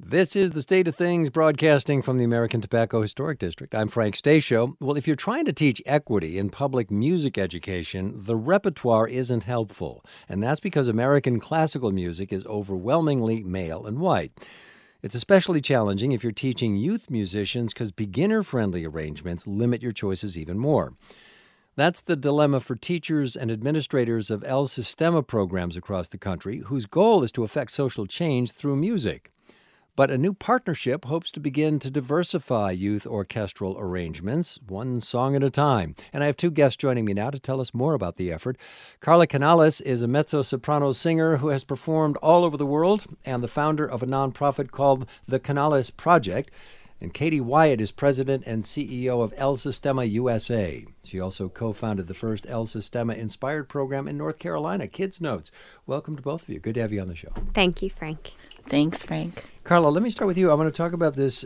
This is The State of Things, broadcasting from the American Tobacco Historic District. I'm Frank Stasio. Well, if you're trying to teach equity in public music education, the repertoire isn't helpful. And that's because American classical music is overwhelmingly male and white. It's especially challenging if you're teaching youth musicians because beginner-friendly arrangements limit your choices even more. That's the dilemma for teachers and administrators of El Sistema programs across the country, whose goal is to affect social change through music. But a new partnership hopes to begin to diversify youth orchestral arrangements, one song at a time. And I have two guests joining me now to tell us more about the effort. Carla Canales is a mezzo-soprano singer who has performed all over the world and the founder of a nonprofit called the Canales Project. And Katie Wyatt is president and CEO of El Sistema USA. She also co-founded the first El Sistema-inspired program in North Carolina, Kids Notes. Welcome to both of you. Good to have you on the show. Thank you, Frank. Thanks, Frank. Carla, let me start with you. I want to talk about this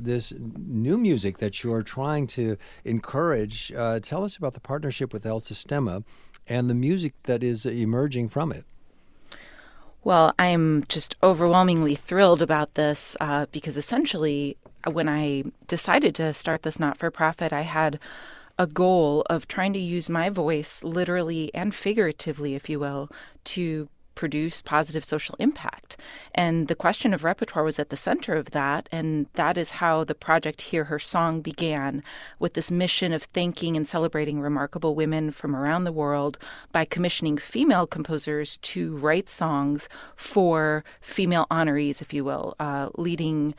new music that you're trying to encourage. Tell us about the partnership with El Sistema and the music that is emerging from it. Well, I'm just overwhelmingly thrilled about this because essentially when I decided to start this not-for-profit, I had a goal of trying to use my voice literally and figuratively, if you will, to produce positive social impact. And the question of repertoire was at the center of that, and that is how the project Hear Her Song began, with this mission of thanking and celebrating remarkable women from around the world by commissioning female composers to write songs for female honorees, if you will, leading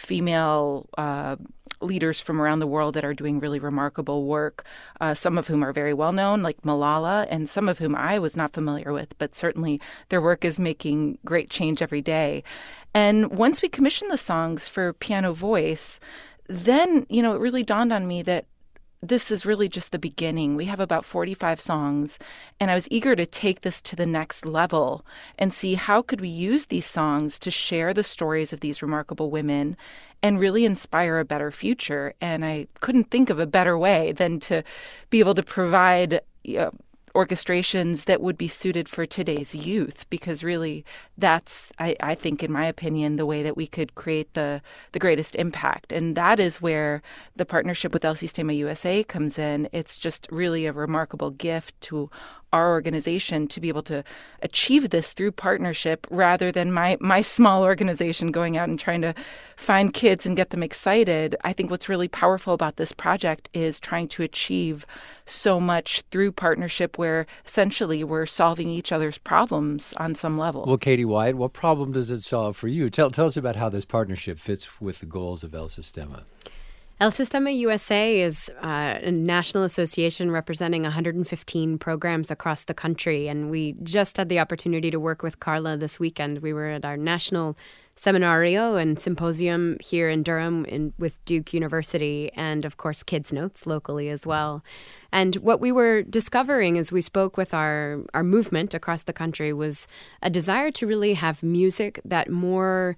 female leaders from around the world that are doing really remarkable work, some of whom are very well known, like Malala, and some of whom I was not familiar with, but certainly their work is making great change every day. And once we commissioned the songs for piano voice, then, it really dawned on me that this is really just the beginning. We have about 45 songs, and I was eager to take this to the next level and see how could we use these songs to share the stories of these remarkable women and really inspire a better future. And I couldn't think of a better way than to be able to provide orchestrations that would be suited for today's youth, because really that's, I think, in my opinion, the way that we could create the greatest impact. And that is where the partnership with El Sistema USA comes in. It's just really a remarkable gift to our organization to be able to achieve this through partnership rather than my small organization going out and trying to find kids and get them excited. I think what's really powerful about this project is trying to achieve so much through partnership where essentially we're solving each other's problems on some level. Well, Katie Wyatt, what problem does it solve for you? Tell us about how this partnership fits with the goals of El Sistema. El Sistema USA is a national association representing 115 programs across the country, and we just had the opportunity to work with Carla this weekend. We were at our national seminario and symposium here in Durham with Duke University, and of course Kids Notes locally as well. And what we were discovering as we spoke with our movement across the country was a desire to really have music that more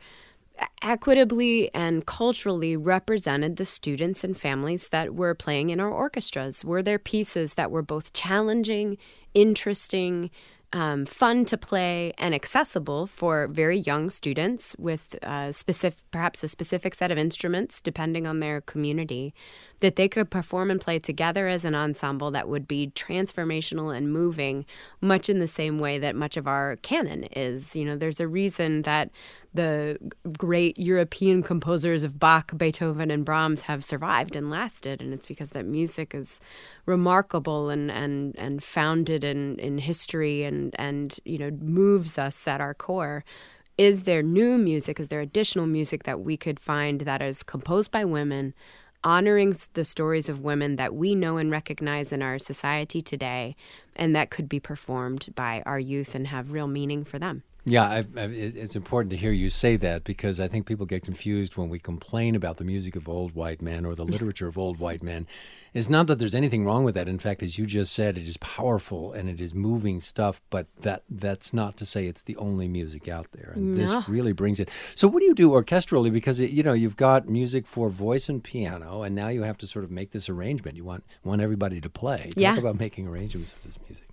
equitably and culturally represented the students and families that were playing in our orchestras. Were there pieces that were both challenging, interesting, fun to play, and accessible for very young students with perhaps a specific set of instruments depending on their community, that they could perform and play together as an ensemble that would be transformational and moving, much in the same way that much of our canon is. There's a reason that the great European composers of Bach, Beethoven, and Brahms have survived and lasted, and it's because that music is remarkable and founded in history and moves us at our core. Is there new music? Is there additional music that we could find that is composed by women, honoring the stories of women that we know and recognize in our society today, and that could be performed by our youth and have real meaning for them? Yeah, it's important to hear you say that, because I think people get confused when we complain about the music of old white men or the literature of old white men. It's not that there's anything wrong with that. In fact, as you just said, it is powerful and it is moving stuff, but that's not to say it's the only music out there. And this really brings it. So what do you do orchestrally? Because, you've got music for voice and piano, and now you have to sort of make this arrangement. You want everybody to play. Talk about making arrangements of this music.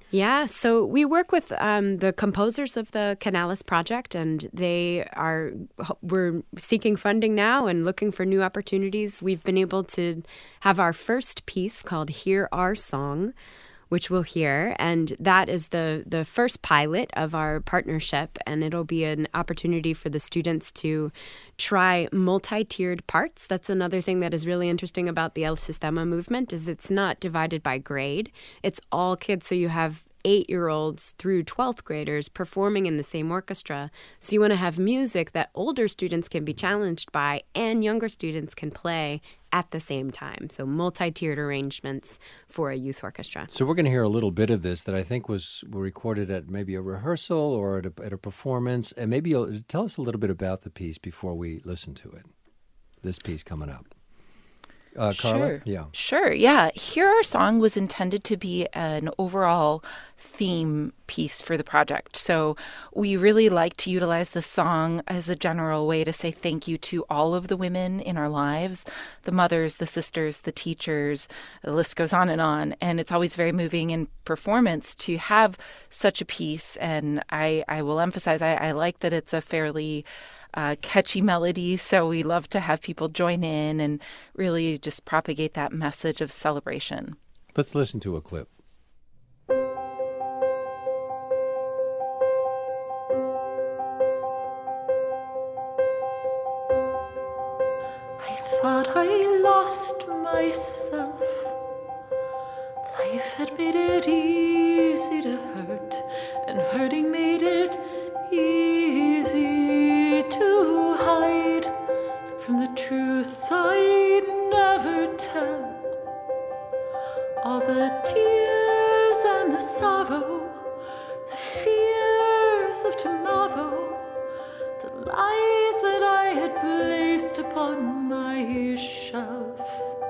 Yeah, so we work with the composers of the Canalys Project, and we're seeking funding now and looking for new opportunities. We've been able to have our first piece called Hear Our Song, which we'll hear, and that is the first pilot of our partnership, and it'll be an opportunity for the students to try multi-tiered parts. That's another thing that is really interesting about the El Sistema movement, is it's not divided by grade. It's all kids, so you have 8-year-olds through 12th graders performing in the same orchestra. So you want to have music that older students can be challenged by and younger students can play at the same time. So multi-tiered arrangements for a youth orchestra. So we're going to hear a little bit of this that I think was recorded at maybe a rehearsal or at a performance. And maybe you'll tell us a little bit about the piece before we listen to it. This piece coming up. Carla? Sure. Yeah. Sure. Yeah. Hear Our Song was intended to be an overall theme piece for the project. So we really like to utilize the song as a general way to say thank you to all of the women in our lives, the mothers, the sisters, the teachers, the list goes on. And it's always very moving in performance to have such a piece. And I will emphasize, I like that it's a fairly catchy melody, so we love to have people join in and really just propagate that message of celebration. Let's listen to a clip. I thought I lost myself. Life had made it easy to hurt, and hurting made it easy to hide from the truth I'd never tell. All the tears and the sorrow, the fears of tomorrow, the lies that I had placed upon my shelf.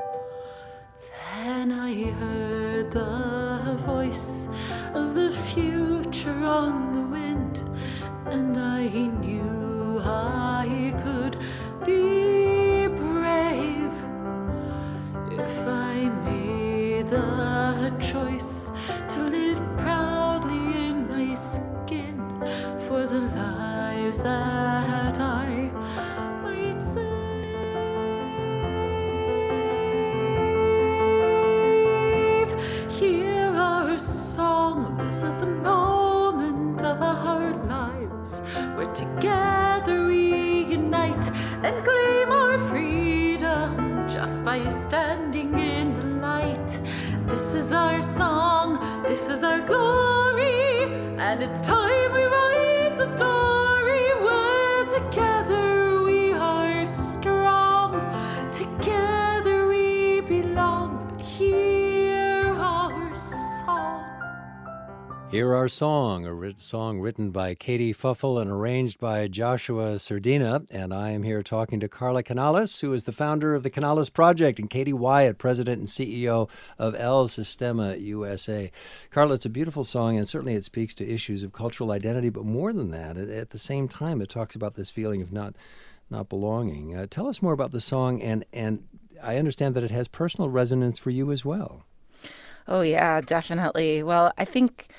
Then I heard the voice of the future on the wind, and I knew I could be brave if I made the choice to live proudly in my skin for the lives that I might save. Hear our song, this is the moment of our lives, where together we unite and claim our freedom just by standing in the light. This is our song, this is our glory, and it's time we write the story where together we are strong, together we belong. Hear our song. Hear Our Song, a song written by Katie Fuffle and arranged by Joshua Sardina. And I am here talking to Carla Canalys, who is the founder of the Canalys Project, and Katie Wyatt, president and CEO of El Sistema USA. Carla, it's a beautiful song, and certainly it speaks to issues of cultural identity, but more than that, at the same time, it talks about this feeling of not belonging. Tell us more about the song, and I understand that it has personal resonance for you as well. Oh, yeah, definitely. Well, I think,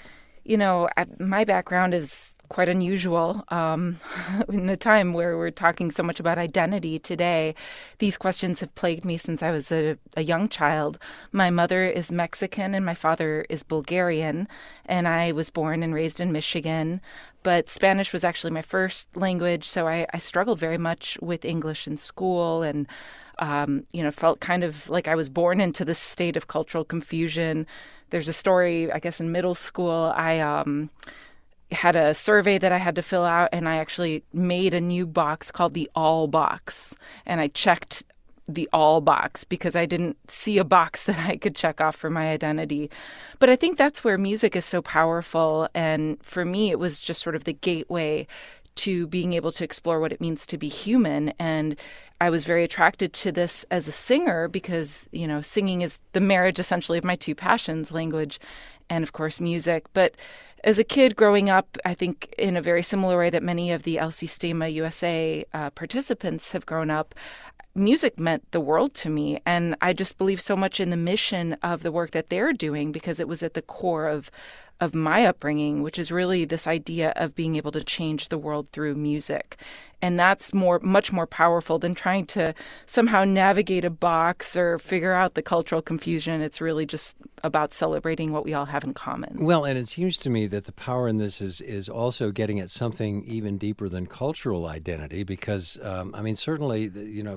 my background is quite unusual. In a time where we're talking so much about identity today, these questions have plagued me since I was a young child. My mother is Mexican and my father is Bulgarian, and I was born and raised in Michigan. But Spanish was actually my first language, so I struggled very much with English in school and felt kind of like I was born into this state of cultural confusion. There's a story, I guess, in middle school. I had a survey that I had to fill out, and I actually made a new box called the all box. And I checked the all box because I didn't see a box that I could check off for my identity. But I think that's where music is so powerful. And for me, it was just sort of the gateway to being able to explore what it means to be human. And I was very attracted to this as a singer because, singing is the marriage essentially of my two passions, language and, of course, music. But as a kid growing up, I think in a very similar way that many of the El Sistema USA participants have grown up, music meant the world to me. And I just believe so much in the mission of the work that they're doing because it was at the core of of my upbringing, which is really this idea of being able to change the world through music. And that's much more powerful than trying to somehow navigate a box or figure out the cultural confusion. It's really just about celebrating what we all have in common. Well, and it seems to me that the power in this is also getting at something even deeper than cultural identity, because, certainly,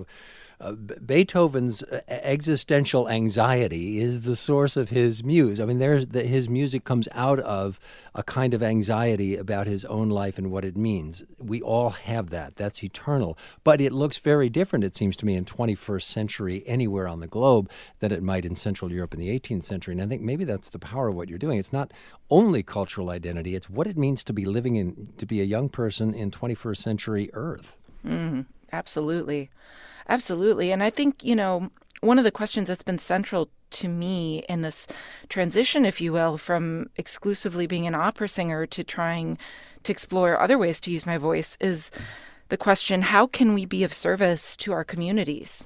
Beethoven's existential anxiety is the source of his muse. I mean, his music comes out of a kind of anxiety about his own life and what it means. We all have that. That's eternal. But it looks very different, it seems to me, in 21st century anywhere on the globe than it might in Central Europe in the 18th century. And I think maybe that's the power of what you're doing. It's not only cultural identity. It's what it means to be to be a young person in 21st century Earth. Absolutely. Absolutely. And I think, one of the questions that's been central to me in this transition, if you will, from exclusively being an opera singer to trying to explore other ways to use my voice is the question, how can we be of service to our communities?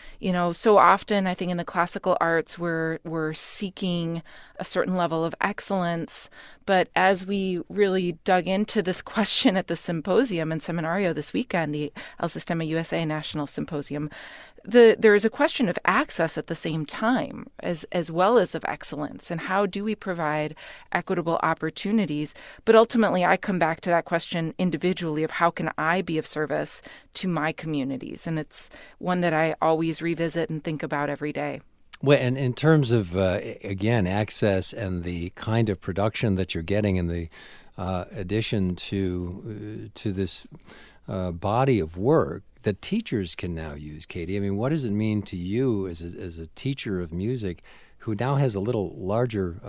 So often I think in the classical arts we're seeking a certain level of excellence, but as we really dug into this question at the symposium and seminario this weekend, the El Sistema USA National Symposium, there is a question of access at the same time as well as of excellence, and how do we provide equitable opportunities? But ultimately, I come back to that question individually of how can I be of service to my communities, and it's one that I always revisit and think about every day. Well, and in terms of, again, access and the kind of production that you're getting in the addition to this body of work that teachers can now use, Katie. I mean, what does it mean to you as a teacher of music who now has a little larger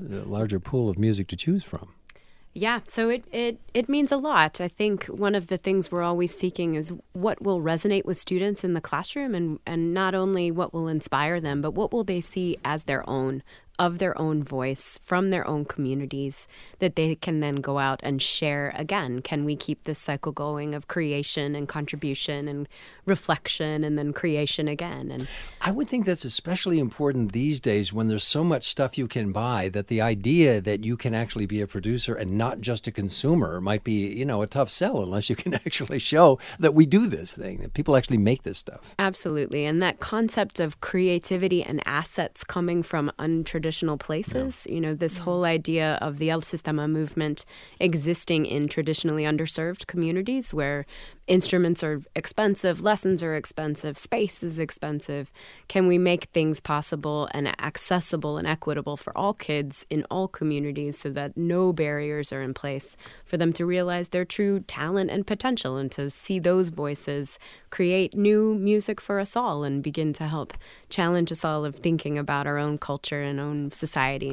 pool of music to choose from? Yeah, so it means a lot. I think one of the things we're always seeking is what will resonate with students in the classroom, and not only what will inspire them, but what will they see as their own, of their own voice, from their own communities, that they can then go out and share again. Can we keep this cycle going of creation and contribution and reflection and then creation again? And I would think that's especially important these days when there's so much stuff you can buy, that the idea that you can actually be a producer and not just a consumer might be, a tough sell unless you can actually show that we do this thing, that people actually make this stuff. Absolutely. And that concept of creativity and assets coming from untraditional places, this whole idea of the El Sistema movement existing in traditionally underserved communities where instruments are expensive, lessons are expensive, space is expensive. Can we make things possible and accessible and equitable for all kids in all communities so that no barriers are in place for them to realize their true talent and potential, and to see those voices create new music for us all and begin to help challenge us all of thinking about our own culture and own society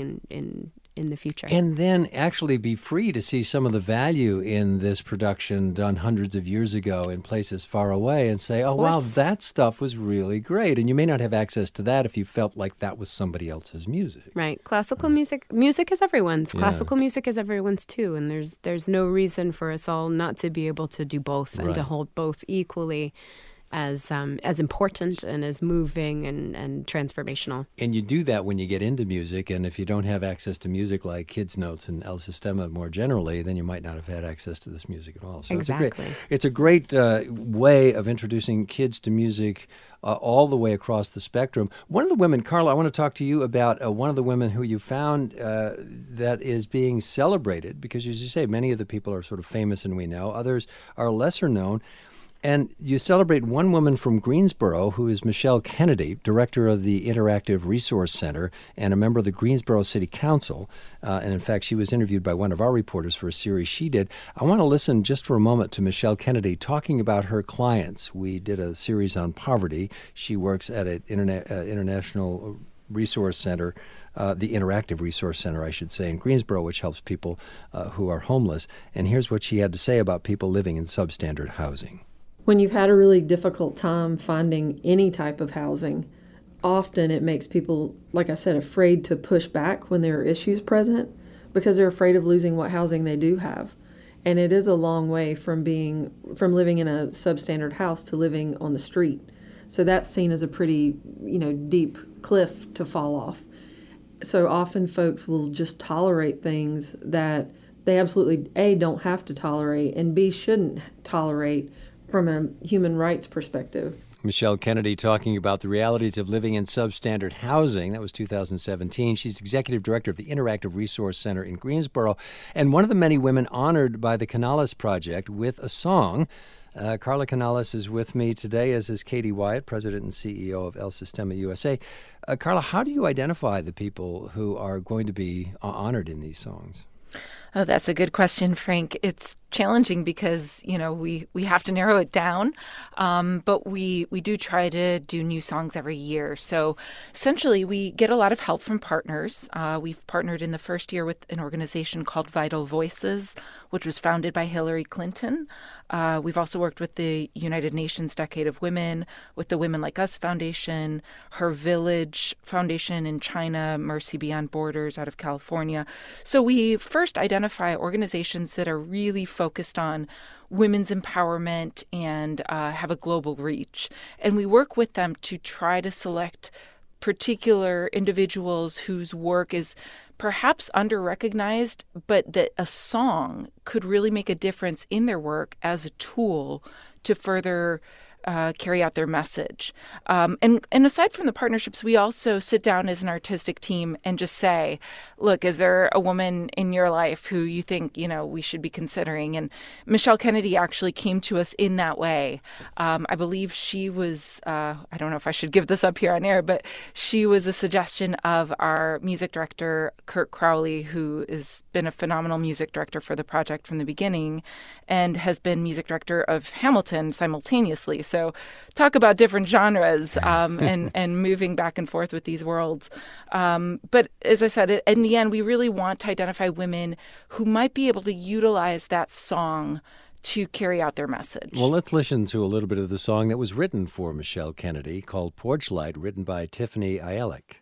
in the future. And then actually be free to see some of the value in this production done hundreds of years ago in places far away and say, oh, wow, that stuff was really great. And you may not have access to that if you felt like that was somebody else's music. Right. Classical music is everyone's. Classical music is everyone's too. And there's no reason for us all not to be able to do both and to hold both equally as important and as moving and transformational. And you do that when you get into music, and if you don't have access to music like Kids Notes and El Sistema more generally, then you might not have had access to this music at all. So exactly. It's a great way of introducing kids to music all the way across the spectrum. One of the women, Carla, I want to talk to you about one of the women who you found that is being celebrated, because as you say, many of the people are sort of famous and we know, others are lesser known. And you celebrate one woman from Greensboro, who is Michelle Kennedy, director of the Interactive Resource Center and a member of the Greensboro City Council. And in fact, she was interviewed by one of our reporters for a series she did. I want to listen just for a moment to Michelle Kennedy talking about her clients. We did a series on poverty. She works at an international resource center, the Interactive Resource Center, I should say, in Greensboro, which helps people who are homeless. And here's what she had to say about people living in substandard housing. When you've had a really difficult time finding any type of housing, often it makes people, like I said, afraid to push back when there are issues present because they're afraid of losing what housing they do have. And it is a long way from living in a substandard house to living on the street. So that's seen as a pretty, deep cliff to fall off. So often folks will just tolerate things that they absolutely, A, don't have to tolerate, and B, shouldn't tolerate from a human rights perspective. Michelle Kennedy talking about the realities of living in substandard housing. That was 2017. She's executive director of the Interactive Resource Center in Greensboro and one of the many women honored by the Canales Project with a song. Carla Canales is with me today, as is Katie Wyatt, president and CEO of El Sistema USA. Carla, how do you identify the people who are going to be honored in these songs? Oh, that's a good question, Frank. It's challenging because, we have to narrow it down, but we do try to do new songs every year. So essentially, we get a lot of help from partners. We've partnered in the first year with an organization called Vital Voices, which was founded by Hillary Clinton. We've also worked with the United Nations Decade of Women, with the Women Like Us Foundation, Her Village Foundation in China, Mercy Beyond Borders out of California. So we first identify organizations that are really focused on women's empowerment and have a global reach. And we work with them to try to select particular individuals whose work is perhaps under-recognized, but that a song could really make a difference in their work as a tool to further carry out their message. And aside from the partnerships, we also sit down as an artistic team and just say, look, is there a woman in your life who you think, we should be considering? And Michelle Kennedy actually came to us in that way. I believe she was, I don't know if I should give this up here on air, but she was a suggestion of our music director, Kurt Crowley, who has been a phenomenal music director for the project from the beginning and has been music director of Hamilton simultaneously. So talk about different genres and moving back and forth with these worlds. But as I said, in the end, we really want to identify women who might be able to utilize that song to carry out their message. Well, let's listen to a little bit of the song that was written for Michelle Kennedy called Porch Light, written by Tiffany Ayalik.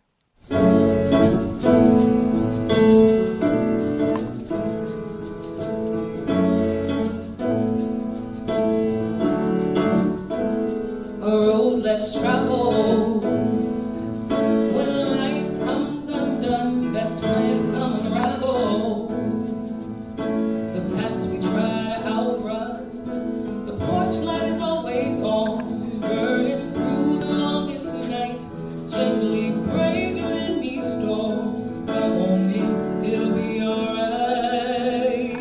Less travel. When life comes undone, best friends come unravel. The past we try to outrun. The porch light is always on, burning through the longest night, gently braving any storm. Come on in, it'll be alright.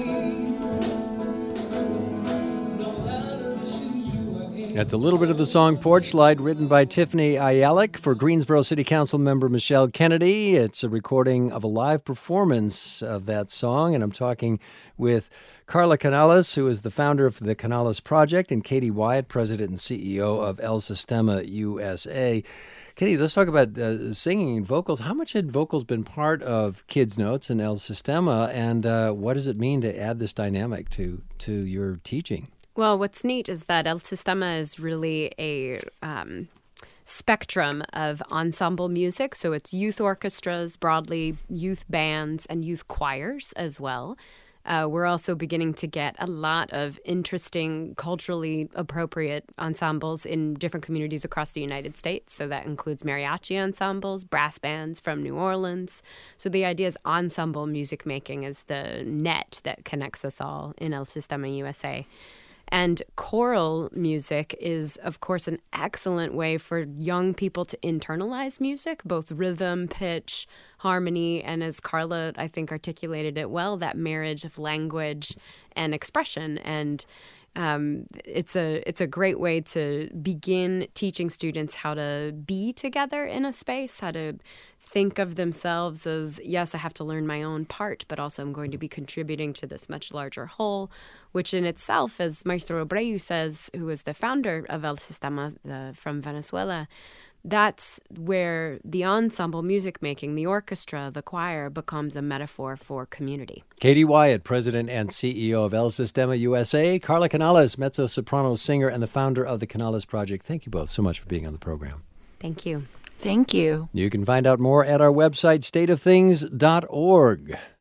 No matter the shoes you are in. That's a little bit of the song Porch Light, written by Tiffany Ayalik for Greensboro City Council member Michelle Kennedy. It's a recording of a live performance of that song, and I'm talking with Carla Canales, who is the founder of the Canales Project, and Katie Wyatt, president and CEO of El Sistema USA. Katie, let's talk about singing and vocals. How much had vocals been part of Kids Notes and El Sistema, and what does it mean to add this dynamic to your teaching? Well, what's neat is that El Sistema is really a spectrum of ensemble music. So it's youth orchestras, broadly youth bands, and youth choirs as well. We're also beginning to get a lot of interesting, culturally appropriate ensembles in different communities across the United States. So that includes mariachi ensembles, brass bands from New Orleans. So the idea is ensemble music making is the net that connects us all in El Sistema USA. And choral music is, of course, an excellent way for young people to internalize music, both rhythm, pitch, harmony, and as Carla, I think, articulated it well, that marriage of language and expression. And it's a great way to begin teaching students how to be together in a space, how to think of themselves as, yes, I have to learn my own part, but also I'm going to be contributing to this much larger whole, which in itself, as Maestro Abreu says, who is the founder of El Sistema from Venezuela, that's where the ensemble music making, the orchestra, the choir becomes a metaphor for community. Katie Wyatt, president and CEO of El Sistema USA. Carla Canales, mezzo-soprano singer and the founder of the Canales Project. Thank you both so much for being on the program. Thank you. Thank you. You can find out more at our website, stateofthings.org.